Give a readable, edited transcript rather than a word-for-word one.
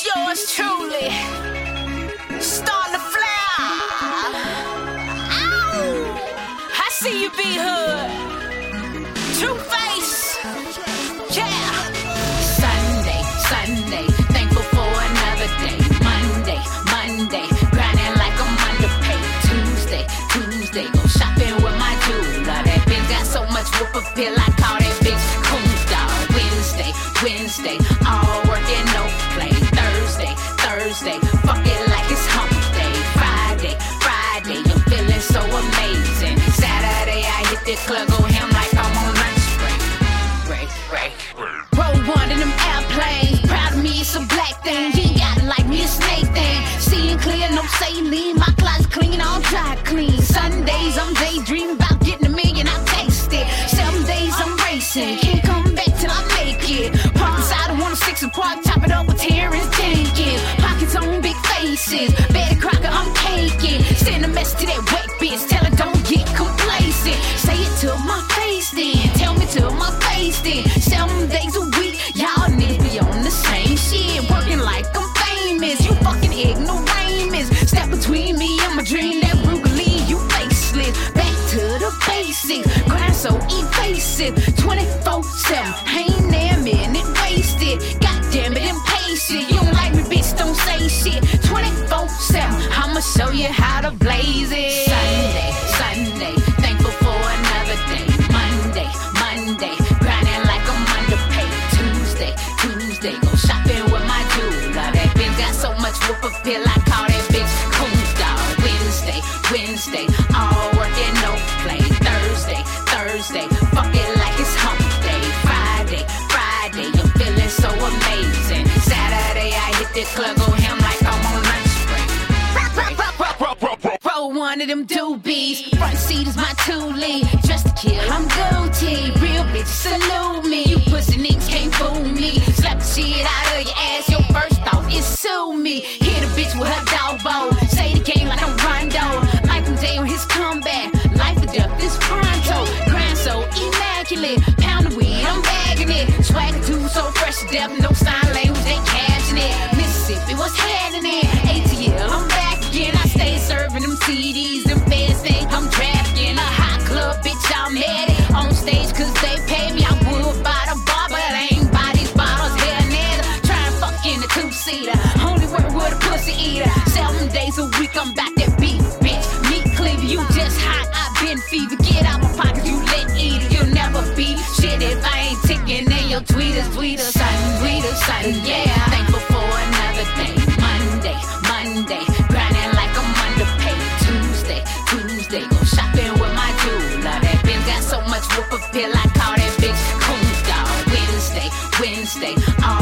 yours truly. Starting to flare. Ow! I see you, B-Hood. True face. Yeah. Sunday, thankful for another day. Monday, grinding like I'm underpaid. Tuesday, go shopping with my jeweler. That bitch got so much whoop appeal, I call that bitch cool dog. Wednesday, all work and no play. Thursday, fuck it like it's hump day. Friday, I'm feeling so amazing. Saturday, I hit the club, go ham like I'm on lunch break. Roll one of them airplanes, proud of me, it's a black thing. You ain't got it like me, it's Nathan. Seeing clear, no saline, my closet clean, all dry clean. Sundays, I'm daydreaming about getting $1 million, I taste it. 7 days, I'm racing, can't come back till I make it. Park inside of 106 and Park, chop it up with Terrence Jenkins. Pockets on big faces, Betty Crocker, I'm caking. Send a message to that wet bitch, tell her don't get complacent. Say it to my face then, tell me to my face then. 7 days a week, y'all niggas be on the same shit. Working like I'm famous, you fucking ignoramus. Step between me and my dream, that Brugalee, you faceless. Back to the basics, grind so evasive. 24/7, ain't there minute wasted. Goddamn it, impatient. You don't like me, bitch, don't say shit. 24/7, I'ma show you how to blaze it. Sunday, thankful for another day. Monday, grinding like I'm underpaid. Tuesday, go shopping with my jeweler. That bitch got so much whoop appeal, I call that bitch cool dog. Wednesday, all work and no play. Thursday, fuck it like it's hump day. Friday, I'm feeling so amazing. Saturday, I hit the club, go ham like I'm on lunch break. Roll one of them doobies. Front seat is my two-lead. Just to kill, I'm guilty. Real bitches salute me. You pussy niggas can't fool me. Slap the shit out of your ass. Your first thought is sue me. Hit a bitch with her dog bow. Say the game like I'm Rondo. Like I'm Jay on his comeback. Life or death is pronto. Grind so immaculate. Pound of weed, I'm bagging it. Swagger too so fresh to death. No sign language, they cashing it. Mississippi, what's happening? ATL, I'm back again. I stay serving them CDs. Them feds think I'm trafficking. A hot club, bitch, I'm headed. On stage cause they pay me. I would buy the bar, but I ain't buy these bottles. Hell neither. Try and fuck in a two-seater. Only work with a pussy eater. 7 days a week, I'm back that beef, bitch. Meat cleaver, you just hot. I've been fever. Get out my pocket, you let eat it. You'll never be shit if I ain't ticking. Then your tweeters, son, yeah. Thankful for another day. Monday, grinding like I'm underpaid. Tuesday, go shopping with my jeweler. That bitch got so much whoop appeal, I call that bitch cool dog. Wednesday, all